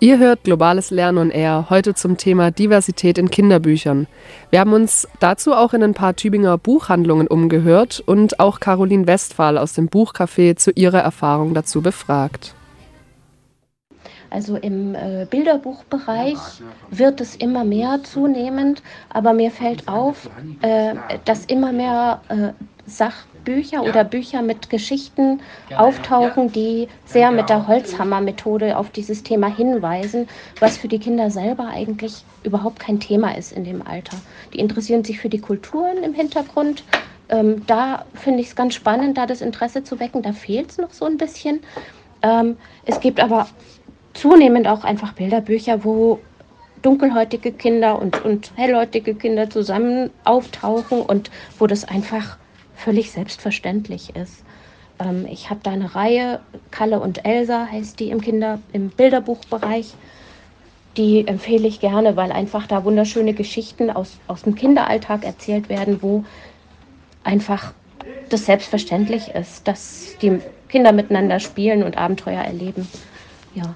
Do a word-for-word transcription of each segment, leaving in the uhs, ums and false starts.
Ihr hört Globales Lernen on Air, heute zum Thema Diversität in Kinderbüchern. Wir haben uns dazu auch in ein paar Tübinger Buchhandlungen umgehört und auch Caroline Westphal aus dem Buchcafé zu ihrer Erfahrung dazu befragt. Also im äh, Bilderbuchbereich wird es immer mehr zunehmend, aber mir fällt auf, äh, dass immer mehr äh, Sachbücher oder Bücher mit Geschichten auftauchen, die sehr mit der Holzhammer-Methode auf dieses Thema hinweisen, was für die Kinder selber eigentlich überhaupt kein Thema ist in dem Alter. Die interessieren sich für die Kulturen im Hintergrund. Ähm, da finde ich es ganz spannend, da das Interesse zu wecken. Da fehlt es noch so ein bisschen. Ähm, es gibt aber zunehmend auch einfach Bilderbücher, wo dunkelhäutige Kinder und, und hellhäutige Kinder zusammen auftauchen und wo das einfach völlig selbstverständlich ist. Ähm, ich habe da eine Reihe, Kalle und Elsa heißt die im Kinder-, im Bilderbuchbereich. Die empfehle ich gerne, weil einfach da wunderschöne Geschichten aus, aus dem Kinderalltag erzählt werden, wo einfach das selbstverständlich ist, dass die Kinder miteinander spielen und Abenteuer erleben. Ja.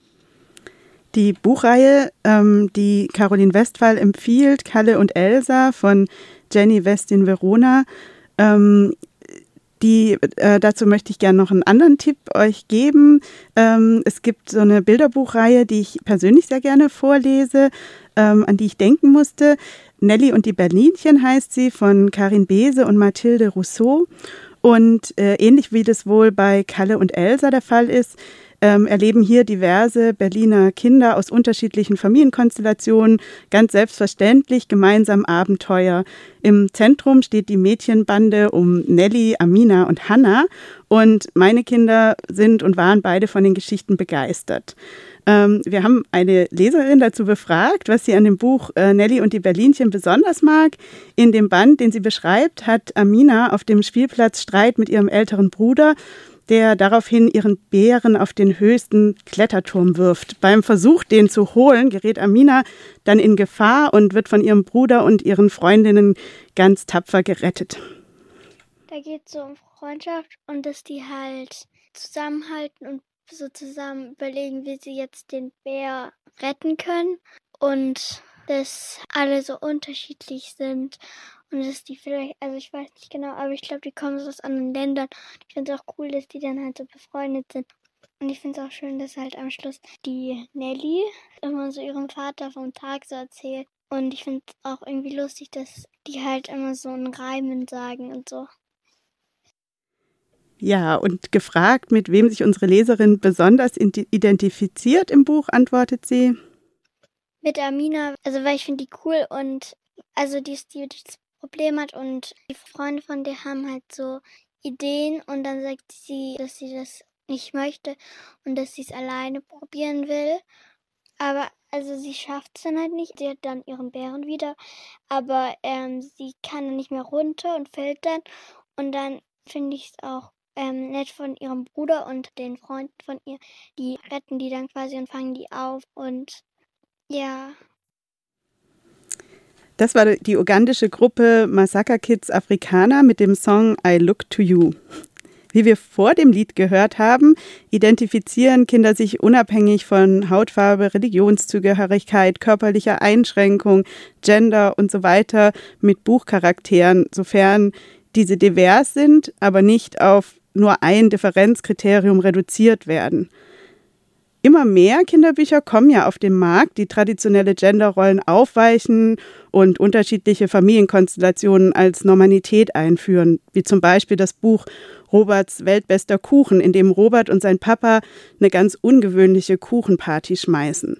Die Buchreihe, ähm, die Caroline Westphal empfiehlt, Kalle und Elsa von Jenny Westin Verona, ähm, die, äh, dazu möchte ich gerne noch einen anderen Tipp euch geben. Ähm, es gibt so eine Bilderbuchreihe, die ich persönlich sehr gerne vorlese, ähm, an die ich denken musste. Nelly und die Berlinchen heißt sie, von Karin Beese und Mathilde Rousseau. Und äh, ähnlich wie das wohl bei Kalle und Elsa der Fall ist, Ähm, erleben hier diverse Berliner Kinder aus unterschiedlichen Familienkonstellationen ganz selbstverständlich gemeinsam Abenteuer. Im Zentrum steht die Mädchenbande um Nelly, Amina und Hannah. Und meine Kinder sind und waren beide von den Geschichten begeistert. Ähm, wir haben eine Leserin dazu befragt, was sie an dem Buch äh, Nelly und die Berlinchen besonders mag. In dem Band, den sie beschreibt, hat Amina auf dem Spielplatz Streit mit ihrem älteren Bruder, der daraufhin ihren Bären auf den höchsten Kletterturm wirft. Beim Versuch, den zu holen, gerät Amina dann in Gefahr und wird von ihrem Bruder und ihren Freundinnen ganz tapfer gerettet. Da geht es so um Freundschaft und dass die halt zusammenhalten und so zusammen überlegen, wie sie jetzt den Bär retten können und dass alle so unterschiedlich sind. Und dass die vielleicht, also ich weiß nicht genau, aber ich glaube, die kommen so aus anderen Ländern. Ich finde es auch cool, dass die dann halt so befreundet sind. Und ich finde es auch schön, dass halt am Schluss die Nelly immer so ihrem Vater vom Tag so erzählt. Und ich finde es auch irgendwie lustig, dass die halt immer so einen Reimen sagen und so. Ja, und gefragt, mit wem sich unsere Leserin besonders identifiziert im Buch, antwortet sie: Mit Amina, also weil ich finde die cool und also die ist die, die das Problem hat und die Freunde von der haben halt so Ideen und dann sagt sie, dass sie das nicht möchte und dass sie es alleine probieren will. Aber also sie schafft es dann halt nicht. Sie hat dann ihren Bären wieder, aber ähm, sie kann dann nicht mehr runter und fällt dann. Und dann finde ich es auch ähm, nett von ihrem Bruder und den Freunden von ihr. Die retten die dann quasi und fangen die auf und ja. Das war die ugandische Gruppe Masaka Kids Afrikaner mit dem Song I Look to You. Wie wir vor dem Lied gehört haben, identifizieren Kinder sich unabhängig von Hautfarbe, Religionszugehörigkeit, körperlicher Einschränkung, Gender und so weiter mit Buchcharakteren, sofern diese divers sind, aber nicht auf nur ein Differenzkriterium reduziert werden. Immer mehr Kinderbücher kommen ja auf den Markt, die traditionelle Genderrollen aufweichen und unterschiedliche Familienkonstellationen als Normalität einführen, wie zum Beispiel das Buch Roberts weltbester Kuchen, in dem Robert und sein Papa eine ganz ungewöhnliche Kuchenparty schmeißen.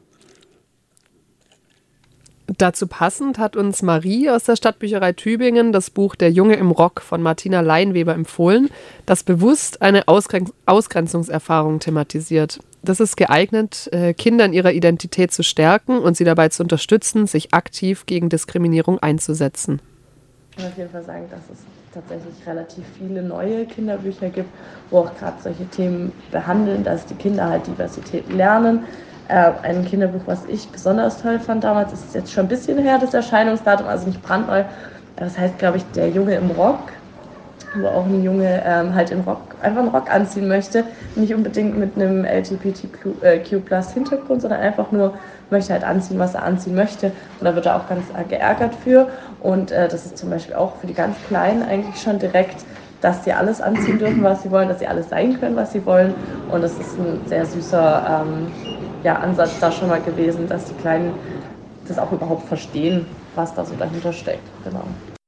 Dazu passend hat uns Marie aus der Stadtbücherei Tübingen das Buch Der Junge im Rock von Martina Leinweber empfohlen, das bewusst eine Ausgren- Ausgrenzungserfahrung thematisiert. Das ist geeignet, Kinder in ihrer Identität zu stärken und sie dabei zu unterstützen, sich aktiv gegen Diskriminierung einzusetzen. Ich kann auf jeden Fall sagen, dass es tatsächlich relativ viele neue Kinderbücher gibt, wo auch gerade solche Themen behandeln, dass die Kinder halt Diversität lernen. Äh, ein Kinderbuch, was ich besonders toll fand damals, ist jetzt schon ein bisschen her, das Erscheinungsdatum, also nicht brandneu. Das heißt, glaube ich, Der Junge im Rock, wo auch ein Junge ähm, halt in Rock einfach einen Rock anziehen möchte, nicht unbedingt mit einem L G B T Q Plus Hintergrund, sondern einfach nur möchte halt anziehen, was er anziehen möchte. Und da wird er auch ganz geärgert für. Und äh, das ist zum Beispiel auch für die ganz Kleinen eigentlich schon direkt, dass sie alles anziehen dürfen, was sie wollen, dass sie alles sein können, was sie wollen. Und das ist ein sehr süßer ähm, ja, Ansatz da schon mal gewesen, dass die Kleinen das auch überhaupt verstehen, was da so dahinter steckt. Genau.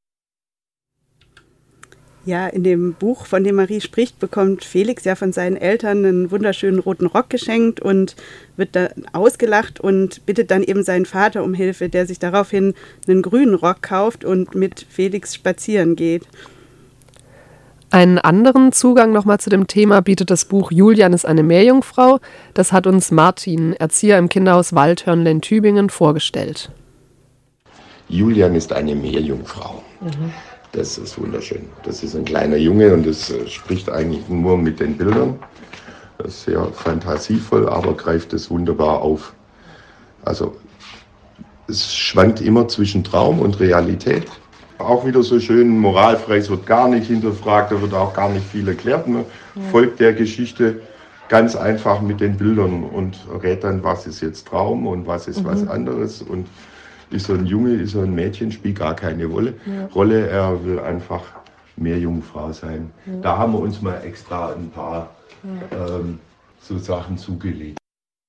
Ja, in dem Buch, von dem Marie spricht, bekommt Felix ja von seinen Eltern einen wunderschönen roten Rock geschenkt und wird dann ausgelacht und bittet dann eben seinen Vater um Hilfe, der sich daraufhin einen grünen Rock kauft und mit Felix spazieren geht. Einen anderen Zugang nochmal zu dem Thema bietet das Buch Julian ist eine Meerjungfrau. Das hat uns Martin, Erzieher im Kinderhaus Waldhörnle in Tübingen, vorgestellt. Julian ist eine Meerjungfrau. Mhm. Das ist wunderschön. Das ist ein kleiner Junge und das äh, spricht eigentlich nur mit den Bildern. Das ist sehr fantasievoll, aber greift es wunderbar auf. Also es schwankt immer zwischen Traum und Realität. Auch wieder so schön moralfrei, es wird gar nicht hinterfragt, da wird auch gar nicht viel erklärt. Man ja. folgt der Geschichte ganz einfach mit den Bildern und rät dann, was ist jetzt Traum und was ist mhm. was anderes. Und ist er ein Junge, ist er ein Mädchen, spielt gar keine Rolle. Ja. Rolle, er will einfach Meerjungfrau sein. Ja. Da haben wir uns mal extra ein paar ja. ähm, so Sachen zugelegt.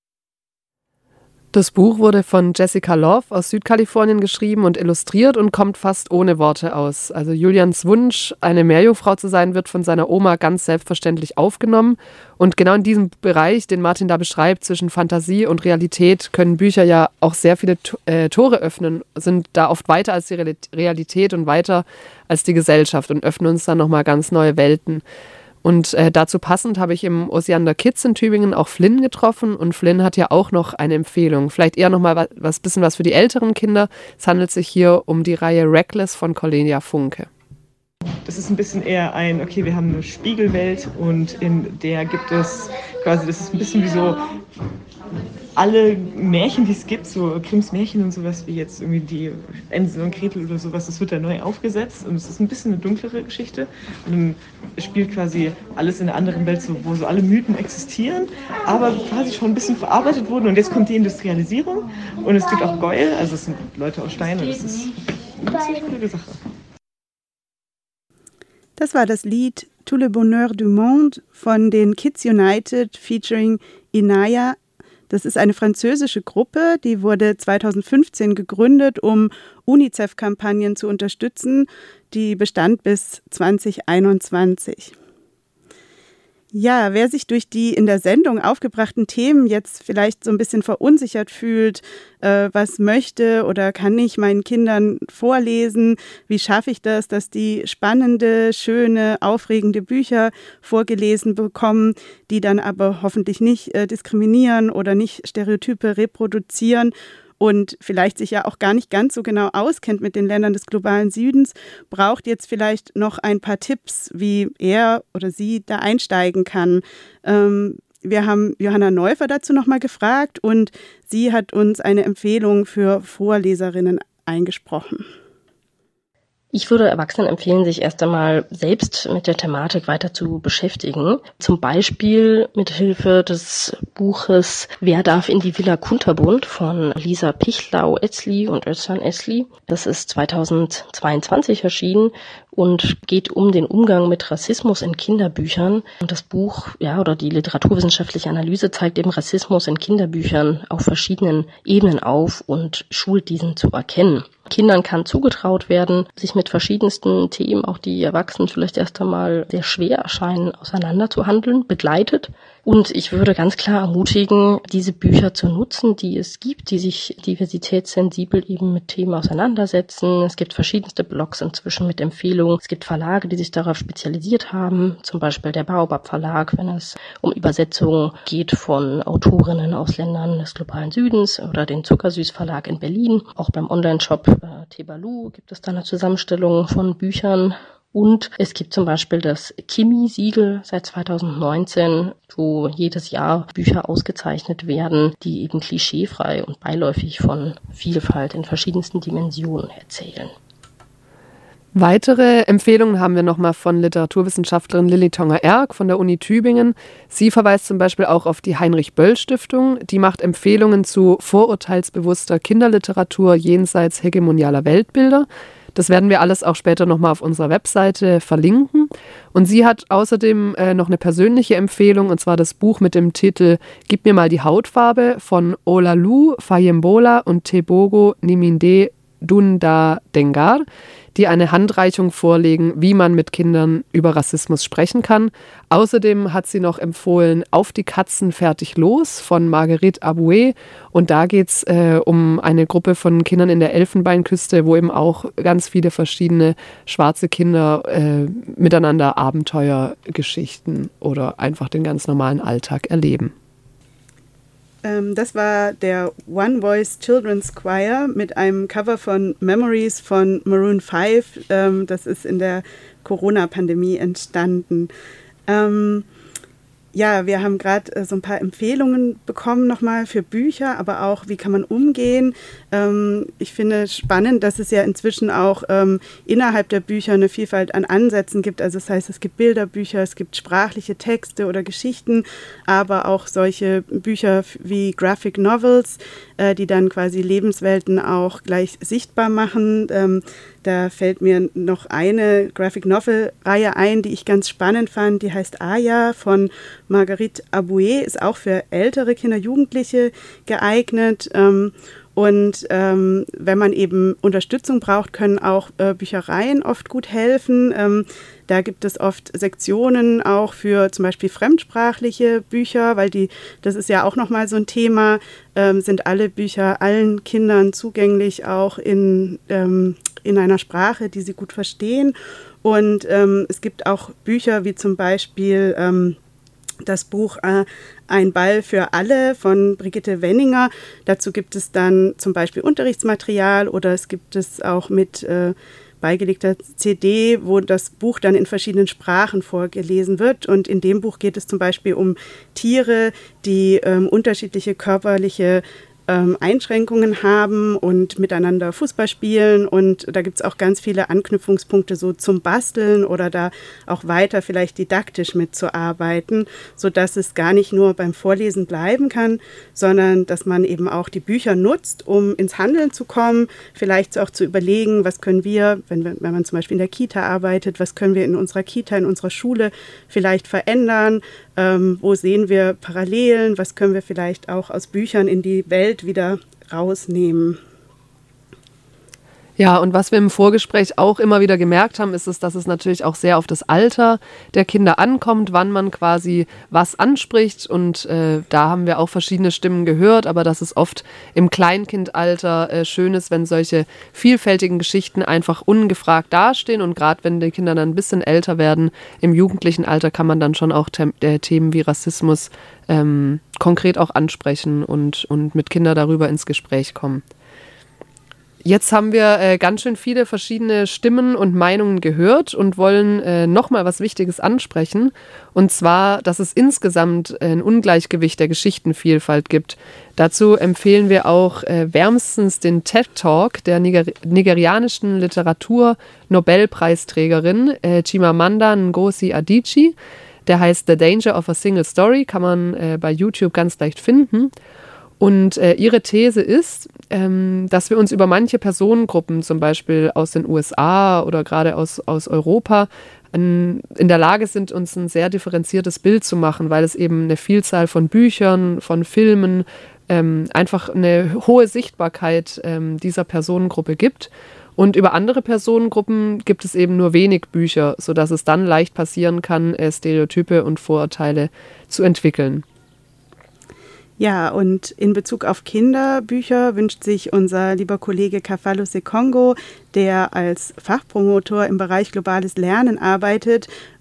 Das Buch wurde von Jessica Love aus Südkalifornien geschrieben und illustriert und kommt fast ohne Worte aus. Also Julians Wunsch, eine Meerjungfrau zu sein, wird von seiner Oma ganz selbstverständlich aufgenommen. Und genau in diesem Bereich, den Martin da beschreibt, zwischen Fantasie und Realität, können Bücher ja auch sehr viele äh, Tore öffnen, sind da oft weiter als die Realität und weiter als die Gesellschaft und öffnen uns dann nochmal ganz neue Welten. Und äh, dazu passend habe ich im Osiander Kids in Tübingen auch Flynn getroffen. Und Flynn hat ja auch noch eine Empfehlung. Vielleicht eher noch mal was, was bisschen was für die älteren Kinder. Es handelt sich hier um die Reihe Reckless von Cornelia Funke. Das ist ein bisschen eher ein, okay, wir haben eine Spiegelwelt und in der gibt es quasi, das ist ein bisschen wie so alle Märchen, die es gibt, so Grimms Märchen und sowas, wie jetzt irgendwie die Hänsel und Gretel oder sowas, das wird da neu aufgesetzt und es ist ein bisschen eine dunklere Geschichte und dann spielt quasi alles in einer anderen Welt, so, wo so alle Mythen existieren, aber quasi schon ein bisschen verarbeitet wurden und jetzt kommt die Industrialisierung und es gibt auch Gäuel, also es sind Leute aus Stein und das ist eine ziemlich coole Sache. Das war das Lied Tout le bonheur du monde von den Kids United featuring Inaya. Das ist eine französische Gruppe, die wurde zweitausendfünfzehn gegründet, um UNICEF-Kampagnen zu unterstützen. Die bestand bis zwanzig einundzwanzig. Ja, wer sich durch die in der Sendung aufgebrachten Themen jetzt vielleicht so ein bisschen verunsichert fühlt, äh, was möchte oder kann ich meinen Kindern vorlesen, wie schaffe ich das, dass die spannende, schöne, aufregende Bücher vorgelesen bekommen, die dann aber hoffentlich nicht äh, diskriminieren oder nicht Stereotype reproduzieren und vielleicht sich ja auch gar nicht ganz so genau auskennt mit den Ländern des globalen Südens, braucht jetzt vielleicht noch ein paar Tipps, wie er oder sie da einsteigen kann. Ähm, wir haben Johanna Neufer dazu nochmal gefragt und sie hat uns eine Empfehlung für Vorleserinnen eingesprochen. Ich würde Erwachsenen empfehlen, sich erst einmal selbst mit der Thematik weiter zu beschäftigen. Zum Beispiel mit Hilfe des Buches Wer darf in die Villa Kunterbund von Lisa Pichlau-Etzli und Özcan Etzli. Das ist zweitausendzweiundzwanzig erschienen und geht um den Umgang mit Rassismus in Kinderbüchern. Und das Buch, ja, oder die literaturwissenschaftliche Analyse zeigt eben Rassismus in Kinderbüchern auf verschiedenen Ebenen auf und schult diesen zu erkennen. Kindern kann zugetraut werden, sich mit verschiedensten Themen, auch die Erwachsenen vielleicht erst einmal sehr schwer erscheinen, auseinanderzuhandeln, begleitet. Und ich würde ganz klar ermutigen, diese Bücher zu nutzen, die es gibt, die sich diversitätssensibel eben mit Themen auseinandersetzen. Es gibt verschiedenste Blogs inzwischen mit Empfehlungen. Es gibt Verlage, die sich darauf spezialisiert haben, zum Beispiel der Baobab Verlag, wenn es um Übersetzungen geht von Autorinnen aus Ländern des globalen Südens oder den Zuckersüß Verlag in Berlin. Auch beim Online-Shop äh, Tebalu gibt es da eine Zusammenstellung von Büchern. Und es gibt zum Beispiel das Kimi-Siegel seit zweitausendneunzehn, wo jedes Jahr Bücher ausgezeichnet werden, die eben klischeefrei und beiläufig von Vielfalt in verschiedensten Dimensionen erzählen. Weitere Empfehlungen haben wir nochmal von Literaturwissenschaftlerin Lilly Tonger-Erck von der Uni Tübingen. Sie verweist zum Beispiel auch auf die Heinrich-Böll-Stiftung. Die macht Empfehlungen zu vorurteilsbewusster Kinderliteratur jenseits hegemonialer Weltbilder. Das werden wir alles auch später nochmal auf unserer Webseite verlinken. Und sie hat außerdem äh, noch eine persönliche Empfehlung, und zwar das Buch mit dem Titel Gib mir mal die Hautfarbe von Olalu Fayembola und Tebogo Niminde Dunda Dengar, die eine Handreichung vorlegen, wie man mit Kindern über Rassismus sprechen kann. Außerdem hat sie noch empfohlen Auf die Katzen, fertig, los von Marguerite Aboué. Und da geht es äh, um eine Gruppe von Kindern in der Elfenbeinküste, wo eben auch ganz viele verschiedene schwarze Kinder äh, miteinander Abenteuergeschichten oder einfach den ganz normalen Alltag erleben. Das war der One Voice Children's Choir mit einem Cover von Memories von Maroon five. Das ist in der Corona-Pandemie entstanden. Ja, wir haben gerade äh, so ein paar Empfehlungen bekommen nochmal für Bücher, aber auch, wie kann man umgehen. Ähm, ich finde spannend, dass es ja inzwischen auch ähm, innerhalb der Bücher eine Vielfalt an Ansätzen gibt. Also das heißt, es gibt Bilderbücher, es gibt sprachliche Texte oder Geschichten, aber auch solche Bücher wie Graphic Novels, äh, die dann quasi Lebenswelten auch gleich sichtbar machen. Ähm, Da fällt mir noch eine Graphic-Novel-Reihe ein, die ich ganz spannend fand. Die heißt Aya von Marguerite Aboué, ist auch für ältere Kinder, Jugendliche geeignet. Und ähm, wenn man eben Unterstützung braucht, können auch äh, Büchereien oft gut helfen. Ähm, da gibt es oft Sektionen auch für zum Beispiel fremdsprachliche Bücher, weil die, das ist ja auch nochmal so ein Thema, ähm, sind alle Bücher allen Kindern zugänglich, auch in, ähm, in einer Sprache, die sie gut verstehen. Und ähm, es gibt auch Bücher wie zum Beispiel ähm, das Buch äh, Ein Ball für alle von Brigitte Wenninger. Dazu gibt es dann zum Beispiel Unterrichtsmaterial oder es gibt es auch mit äh, beigelegter C D, wo das Buch dann in verschiedenen Sprachen vorgelesen wird. Und in dem Buch geht es zum Beispiel um Tiere, die ähm, unterschiedliche körperliche ähm, Einschränkungen haben und miteinander Fußball spielen. Und da gibt es auch ganz viele Anknüpfungspunkte so zum Basteln oder da auch weiter vielleicht didaktisch mitzuarbeiten, sodass es gar nicht nur beim Vorlesen bleiben kann, sondern dass man eben auch die Bücher nutzt, um ins Handeln zu kommen, vielleicht auch zu überlegen, was können wir, wenn, wir, wenn man zum Beispiel in der Kita arbeitet, was können wir in unserer Kita, in unserer Schule vielleicht verändern, ähm, wo sehen wir Parallelen, was können wir vielleicht auch aus Büchern in die Welt wieder rausnehmen. Ja, und was wir im Vorgespräch auch immer wieder gemerkt haben, ist es, dass es natürlich auch sehr auf das Alter der Kinder ankommt, wann man quasi was anspricht. Und äh, da haben wir auch verschiedene Stimmen gehört, aber dass es oft im Kleinkindalter äh, schön ist, wenn solche vielfältigen Geschichten einfach ungefragt dastehen. Und gerade wenn die Kinder dann ein bisschen älter werden, im jugendlichen Alter kann man dann schon auch The- äh, Themen wie Rassismus ähm, konkret auch ansprechen und, und mit Kindern darüber ins Gespräch kommen. Jetzt haben wir äh, ganz schön viele verschiedene Stimmen und Meinungen gehört und wollen äh, nochmal was Wichtiges ansprechen. Und zwar, dass es insgesamt ein Ungleichgewicht der Geschichtenvielfalt gibt. Dazu empfehlen wir auch äh, wärmstens den TED Talk der Niger- nigerianischen Literatur-Nobelpreisträgerin äh, Chimamanda Ngozi Adichie. Der heißt The Danger of a Single Story, kann man äh, bei YouTube ganz leicht finden. Und äh, ihre These ist, ähm, dass wir uns über manche Personengruppen, zum Beispiel aus den U S A oder gerade aus, aus Europa, an, in der Lage sind, uns ein sehr differenziertes Bild zu machen, weil es eben eine Vielzahl von Büchern, von Filmen, ähm, einfach eine hohe Sichtbarkeit ähm, dieser Personengruppe gibt. Und über andere Personengruppen gibt es eben nur wenig Bücher, sodass es dann leicht passieren kann, äh, Stereotype und Vorurteile zu entwickeln. Ja, und in Bezug auf Kinderbücher wünscht sich unser lieber Kollege Kafalo Sekongo, der als Fachpromotor im Bereich globales Lernen arbeitet,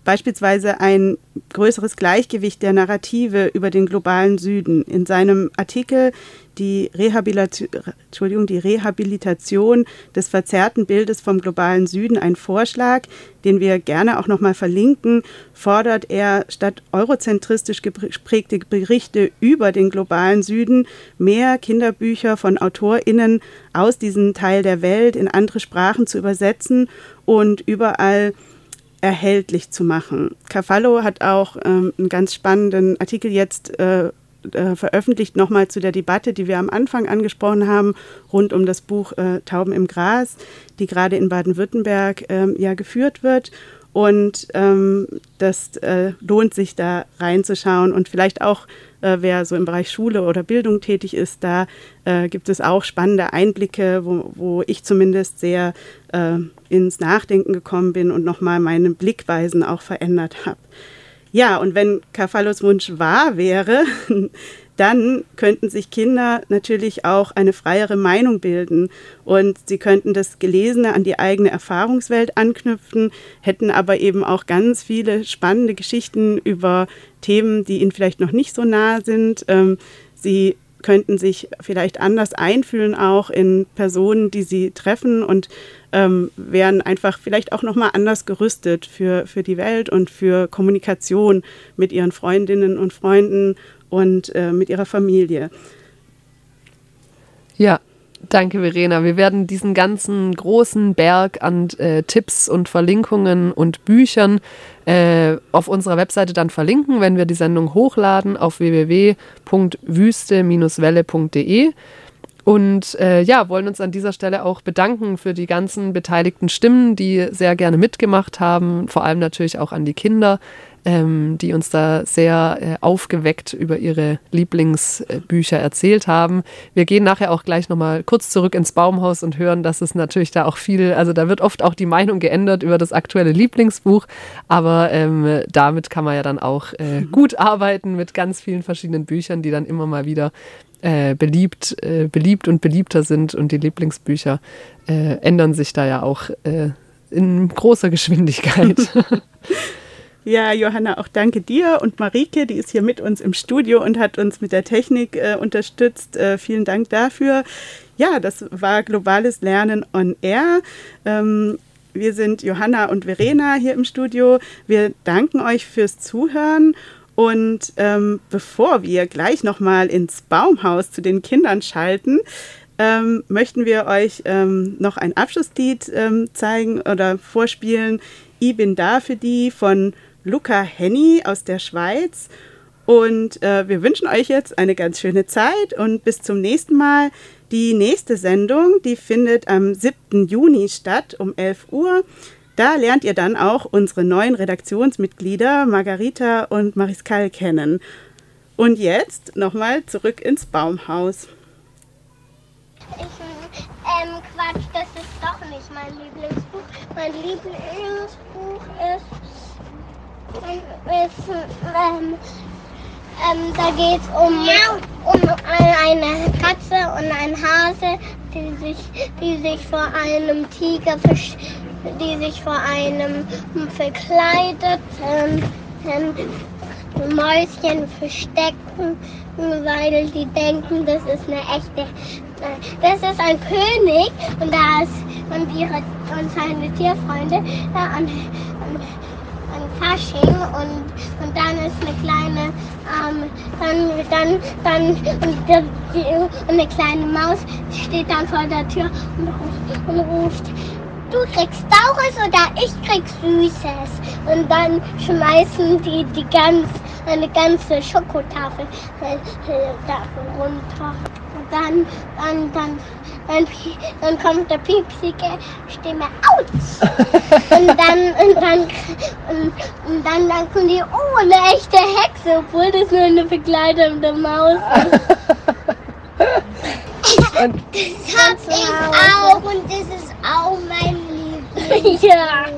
beispielsweise ein größeres Gleichgewicht der Narrative über den globalen Süden. In seinem Artikel die Rehabilitation, Entschuldigung, die Rehabilitation des verzerrten Bildes vom globalen Süden, ein Vorschlag, den wir gerne auch nochmal verlinken, fordert er statt eurozentristisch geprägte Berichte über den globalen Süden mehr Kinderbücher von AutorInnen aus diesem Teil der Welt in andere Sprachen zu übersetzen und überall erhältlich zu machen. Cavallo hat auch ähm, einen ganz spannenden Artikel jetzt äh, äh, veröffentlicht, nochmal zu der Debatte, die wir am Anfang angesprochen haben, rund um das Buch äh, Tauben im Gras, die gerade in Baden-Württemberg ähm, ja geführt wird. Und ähm, das äh, lohnt sich, da reinzuschauen. Und vielleicht auch, äh, wer so im Bereich Schule oder Bildung tätig ist, da äh, gibt es auch spannende Einblicke, wo, wo ich zumindest sehr äh, ins Nachdenken gekommen bin und nochmal meine Blickweisen auch verändert habe. Ja, und wenn Cavallos Wunsch wahr wäre, dann könnten sich Kinder natürlich auch eine freiere Meinung bilden und sie könnten das Gelesene an die eigene Erfahrungswelt anknüpfen, hätten aber eben auch ganz viele spannende Geschichten über Themen, die ihnen vielleicht noch nicht so nah sind. Ähm, sie könnten sich vielleicht anders einfühlen auch in Personen, die sie treffen und ähm, wären einfach vielleicht auch nochmal anders gerüstet für, für die Welt und für Kommunikation mit ihren Freundinnen und Freunden und äh, mit ihrer Familie. Ja, danke Verena. Wir werden diesen ganzen großen Berg an äh, Tipps und Verlinkungen und Büchern äh, auf unserer Webseite dann verlinken, wenn wir die Sendung hochladen auf w w w punkt wüste Bindestrich welle punkt de. Und äh, ja, wollen uns an dieser Stelle auch bedanken für die ganzen beteiligten Stimmen, die sehr gerne mitgemacht haben, vor allem natürlich auch an die Kinder, ähm, die uns da sehr äh, aufgeweckt über ihre Lieblingsbücher erzählt haben. Wir gehen nachher auch gleich nochmal kurz zurück ins Baumhaus und hören, dass es natürlich da auch viel, also da wird oft auch die Meinung geändert über das aktuelle Lieblingsbuch, aber ähm, damit kann man ja dann auch äh, gut arbeiten mit ganz vielen verschiedenen Büchern, die dann immer mal wieder Äh, beliebt, äh, beliebt und beliebter sind und die Lieblingsbücher äh, ändern sich da ja auch äh, in großer Geschwindigkeit. Ja, Johanna, auch danke dir und Marike, die ist hier mit uns im Studio und hat uns mit der Technik äh, unterstützt. Äh, vielen Dank dafür. Ja, das war Globales Lernen on Air. Ähm, wir sind Johanna und Verena hier im Studio. Wir danken euch fürs Zuhören. Und ähm, bevor wir gleich nochmal ins Baumhaus zu den Kindern schalten, ähm, möchten wir euch ähm, noch ein Abschlusslied ähm, zeigen oder vorspielen. Ich bin da für die von Luca Henny aus der Schweiz. Und äh, wir wünschen euch jetzt eine ganz schöne Zeit und bis zum nächsten Mal. Die nächste Sendung, die findet am siebten Juni statt um elf Uhr. Da lernt ihr dann auch unsere neuen Redaktionsmitglieder Margarita und Mariskal kennen. Und jetzt nochmal zurück ins Baumhaus. Ich, ähm, Quatsch, das ist doch nicht mein Lieblingsbuch. Mein Lieblingsbuch ist, ist ähm, ähm, da geht es um, um eine Katze und einen Hase, die sich, die sich vor einem Tiger verstecken. die sich vor einem verkleideten Mäuschen verstecken, weil die denken, das ist eine echte, das ist ein König und da ist und ihre und seine Tierfreunde ja, an, an, an Fasching und und dann ist eine kleine ähm, dann dann dann und, die, und eine kleine Maus steht dann vor der Tür und, und ruft: Du kriegst Saures oder ich krieg Süßes. Und dann schmeißen die, die ganz, eine ganze Schokotafel äh, Tafel runter. Und dann, dann, dann, dann, dann kommt der piepsige Stimme aus. Und dann, und dann, und, und dann denken die, oh, eine echte Hexe, obwohl das nur eine verkleidete Maus ist. Und das hab ich auch und das ist auch mein Liebling. Ja.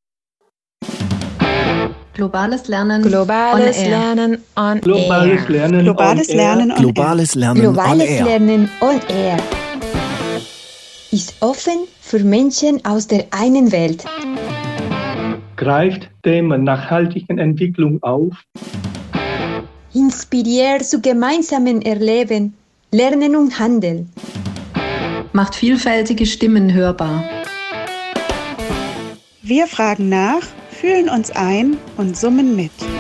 Globales Lernen. Globales on Lernen on Globales Air. Lernen Globales on Lernen on Globales Lernen Globales on Air. Lernen on Air ist offen für Menschen aus der einen Welt. greift Themen nachhaltigen Entwicklung auf, inspiriert zu gemeinsamen Erleben, Lernen und Handeln, macht vielfältige Stimmen hörbar. Wir fragen nach, fühlen uns ein und summen mit.